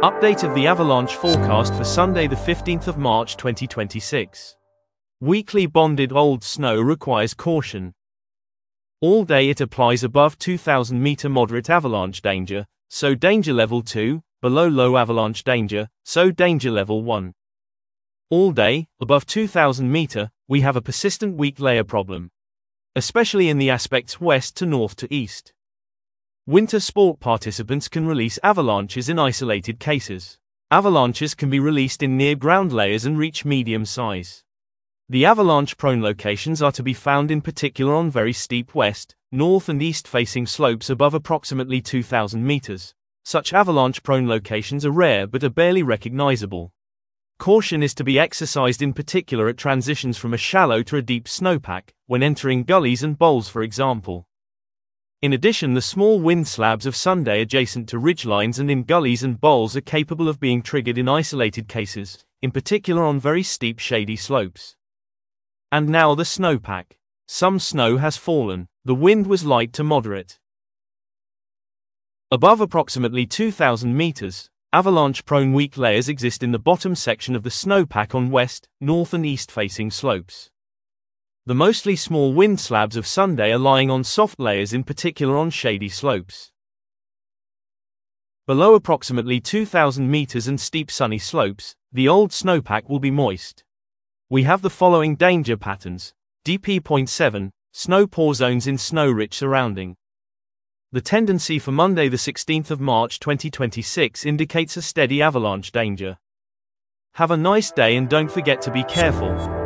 Update of the avalanche forecast for Sunday the 15th of March 2026. Weekly bonded old snow requires caution. All day it applies above 2000 meter moderate avalanche danger, so danger level 2, below low avalanche danger, so danger level 1. All day, above 2000 meter, we have a persistent weak layer problem, especially in the aspects west to north to east. Winter sport participants can release avalanches in isolated cases. Avalanches can be released in near-ground layers and reach medium size. The avalanche-prone locations are to be found in particular on very steep west, north and east-facing slopes above approximately 2000 meters. Such avalanche-prone locations are rare but are barely recognizable. Caution is to be exercised in particular at transitions from a shallow to a deep snowpack, when entering gullies and bowls for example. In addition, the small wind slabs of Sunday adjacent to ridgelines and in gullies and bowls are capable of being triggered in isolated cases, in particular on very steep shady slopes. And now the snowpack. Some snow has fallen. The wind was light to moderate. Above approximately 2000 meters, avalanche-prone weak layers exist in the bottom section of the snowpack on west, north and east-facing slopes. The mostly small wind slabs of Sunday are lying on soft layers, in particular on shady slopes. Below approximately 2000 meters and steep sunny slopes, the old snowpack will be moist. We have the following danger patterns. DP.7, snow pore zones in snow-rich surrounding. The tendency for Monday the 16th of March 2026 indicates a steady avalanche danger. Have a nice day and don't forget to be careful.